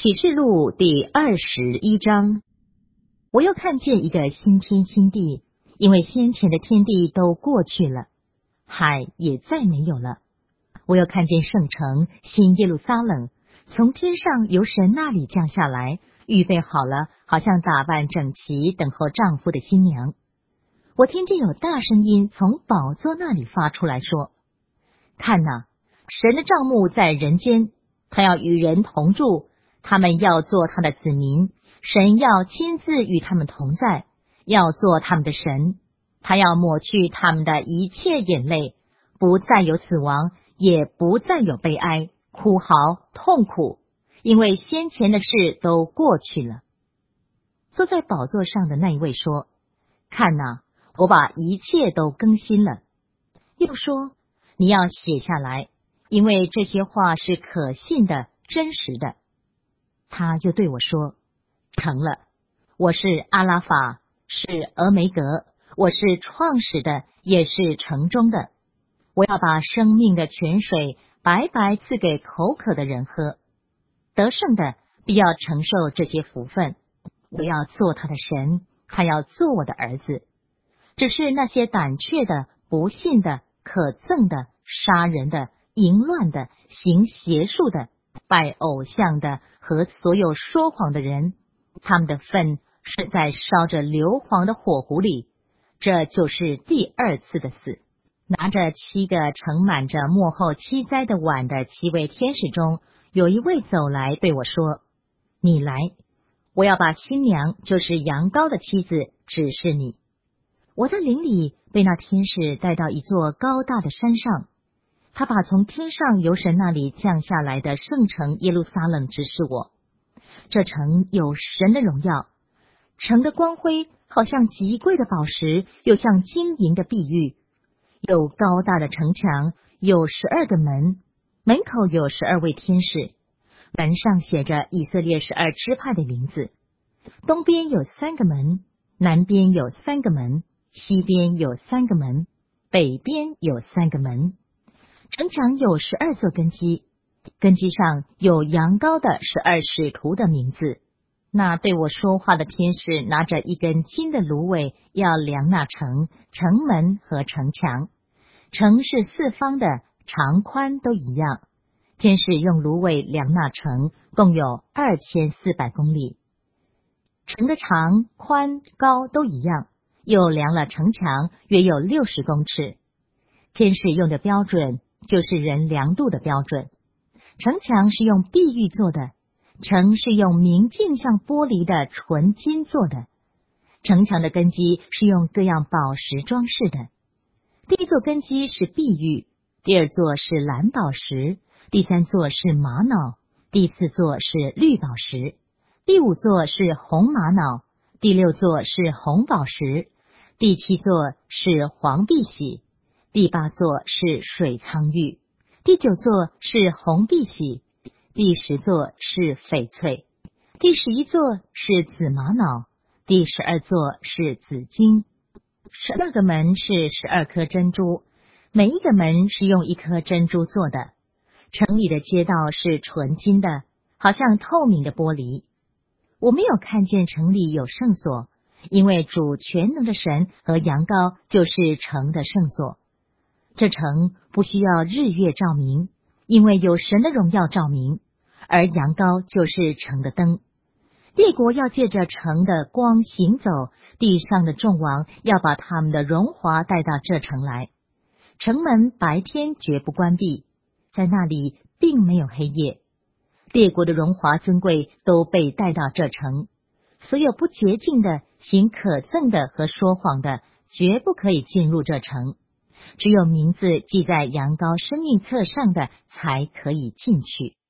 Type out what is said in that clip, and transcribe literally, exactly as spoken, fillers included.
启示录第二十一章。我又看见一个新天新地，因为先前的天地都过去了，海也再没有了。我又看见圣城新耶路撒冷从天上由神那里降下来，预备好了，好像打扮整齐等候丈夫的新娘。我听见有大声音从宝座那里发出来说：看哪，神的帐幕在人间，他要与人同住，他们要做他的子民，神要亲自与他们同在，要做他们的神。他要抹去他们的一切眼泪，不再有死亡，也不再有悲哀、哭嚎、痛苦，因为先前的事都过去了。坐在宝座上的那一位说：看哪，我把一切都更新了。又说：你要写下来，因为这些话是可信的、真实的。他又对我说：成了，我是阿拉法，是俄梅格，我是创始的，也是成终的。我要把生命的泉水白白赐给口渴的人喝，得胜的必要承受这些福分。我要做他的神，他要做我的儿子。只是那些胆怯的、不信的、可憎的、杀人的、淫乱的、行邪术的、拜偶像的和所有说谎的人，他们的份是在烧着硫磺的火湖里，这就是第二次的死。拿着七个盛满着末后七灾的碗的七位天使中，有一位走来对我说：你来，我要把新娘，就是羊羔的妻子，指示你。我在林里被那天使带到一座高大的山上，他把从天上由神那里降下来的圣城耶路撒冷指示我。这城有神的荣耀，城的光辉好像极贵的宝石，又像金银的碧玉。有高大的城墙，有十二个门，门口有十二位天使，门上写着以色列十二支派的名字。东边有三个门，南边有三个门，西边有三个门，北边有三个门。城墙有十二座根基，根基上有羊羔的十二使徒的名字。那对我说话的天使拿着一根金的芦苇，要量那城、城门和城墙。城是四方的，长宽都一样。天使用芦苇量那城，共有二千四百公里。城的长、宽、高都一样，又量了城墙，约有六十公尺。天使用的标准就是人量度的标准。城墙是用碧玉做的，城是用明镜像玻璃的纯金做的。城墙的根基是用各样宝石装饰的。第一座根基是碧玉，第二座是蓝宝石，第三座是玛瑙，第四座是绿宝石，第五座是红玛瑙，第六座是红宝石，第七座是黄碧玺，第八座是水苍玉，第九座是红碧玺，第十座是翡翠，第十一座是紫玛瑙，第十二座是紫金。十二个门是十二颗珍珠，每一个门是用一颗珍珠做的。城里的街道是纯金的，好像透明的玻璃。我没有看见城里有圣所，因为主全能的神和羊羔就是城的圣所。这城不需要日月照明，因为有神的荣耀照明，而羊羔就是城的灯。列国要借着城的光行走，地上的众王要把他们的荣华带到这城来。城门白天绝不关闭，在那里并没有黑夜。列国的荣华尊贵都被带到这城，所有不洁净的、行可憎的和说谎的，绝不可以进入这城。只有名字记在羊羔生命册上的，才可以进去。